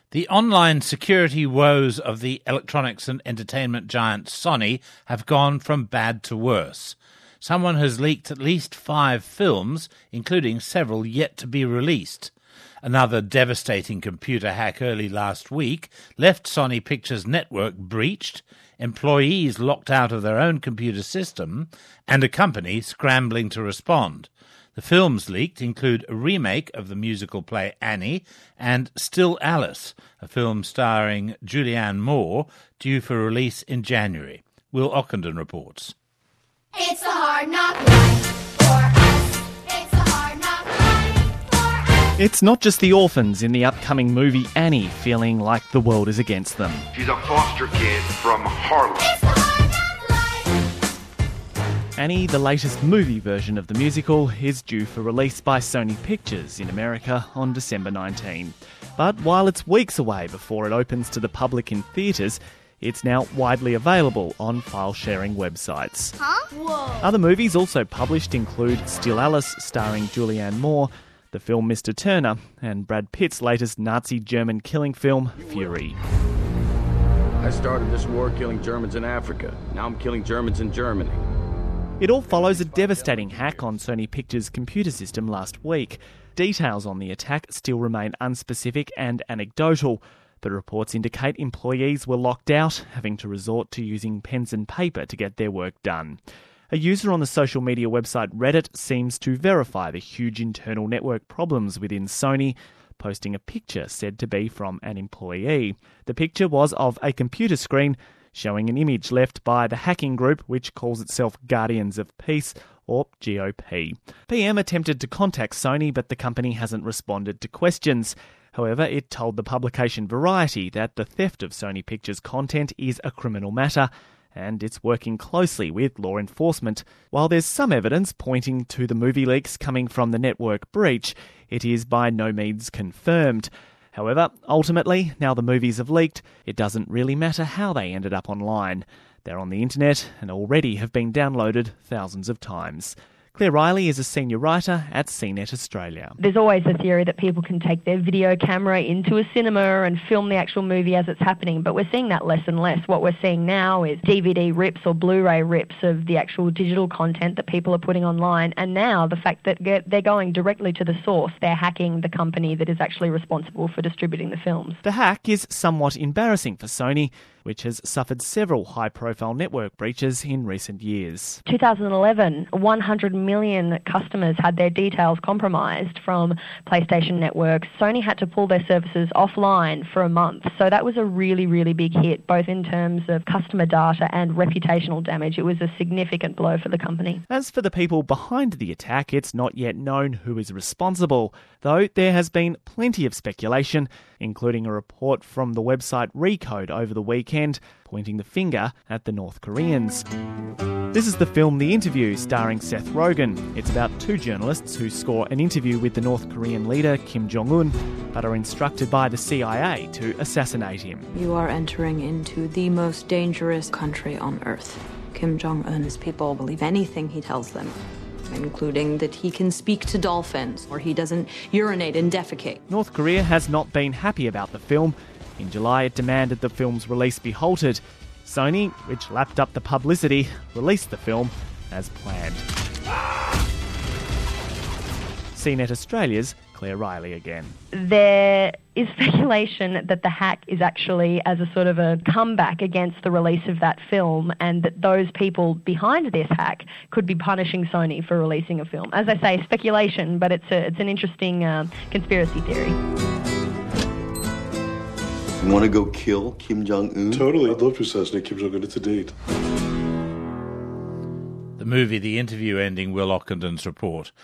The online security woes of the electronics and entertainment giant Sony have gone from bad to worse. Someone has leaked at least 5 films, including several yet to be released. Another devastating computer hack early last week left Sony Pictures Network breached, employees locked out of their own computer system, and a company scrambling to respond. The films leaked include a remake of the musical play Annie and Still Alice, a film starring Julianne Moore, due for release in January. Will Ockenden reports. It's a hard knock life for us. It's a hard knock life for us. It's not just the orphans in the upcoming movie Annie feeling like the world is against them. She's a foster kid from Harlem. It's a hard knock life. Annie, the latest movie version of the musical, is due for release by Sony Pictures in America on December 19. But while it's weeks away before it opens to the public in theatres, it's now widely available on file-sharing websites. Whoa. Other movies also published include Still Alice, starring Julianne Moore, the film Mr. Turner, and Brad Pitt's latest Nazi German killing film, Fury. I started this war killing Germans in Africa. Now I'm killing Germans in Germany. It all follows a devastating hack on Sony Pictures' computer system last week. Details on the attack still remain unspecific and anecdotal, but reports indicate employees were locked out, having to resort to using pens and paper to get their work done. A user on the social media website Reddit seems to verify the huge internal network problems within Sony, posting a picture said to be from an employee. The picture was of a computer screen showing an image left by the hacking group which calls itself Guardians of Peace, or GOP. PM attempted to contact Sony, but the company hasn't responded to questions. However, it told the publication Variety that the theft of Sony Pictures content is a criminal matter, and it's working closely with law enforcement. While there's some evidence pointing to the movie leaks coming from the network breach, it is by no means confirmed. However, ultimately, now the movies have leaked, it doesn't really matter how they ended up online. They're on the internet and already have been downloaded thousands of times. Claire Riley is a senior writer at CNET Australia. There's always a theory that people can take their video camera into a cinema and film the actual movie as it's happening, but we're seeing that less and less. What we're seeing now is DVD rips or Blu-ray rips of the actual digital content that people are putting online, and now the fact that they're going directly to the source, they're hacking the company that is actually responsible for distributing the films. The hack is somewhat embarrassing for Sony, which has suffered several high-profile network breaches in recent years. 2011, 100 million customers had their details compromised from PlayStation networks. Sony had to pull their services offline for a month. So that was a really, really big hit, both in terms of customer data and reputational damage. It was a significant blow for the company. As for the people behind the attack, it's not yet known who is responsible, though there has been plenty of speculation, including a report from the website Recode over the weekend, pointing the finger at the North Koreans. This is the film The Interview, starring Seth Rogen. It's about 2 journalists who score an interview with the North Korean leader, Kim Jong-un, but are instructed by the CIA to assassinate him. You are entering into the most dangerous country on earth. Kim Jong-un's people believe anything he tells them, including that he can speak to dolphins or he doesn't urinate and defecate. North Korea has not been happy about the film. In July, it demanded the film's release be halted. Sony, which lapped up the publicity, released the film as planned. CNET Australia's Claire Riley again. There is speculation that the hack is actually as a sort of a comeback against the release of that film, and that those people behind this hack could be punishing Sony for releasing a film. As I say, speculation, but it's an interesting conspiracy theory. You want to go kill Kim Jong-un? Totally. I'd love to assassinate Kim Jong-un. It's a date. The movie The Interview ending Will Ockenden's report.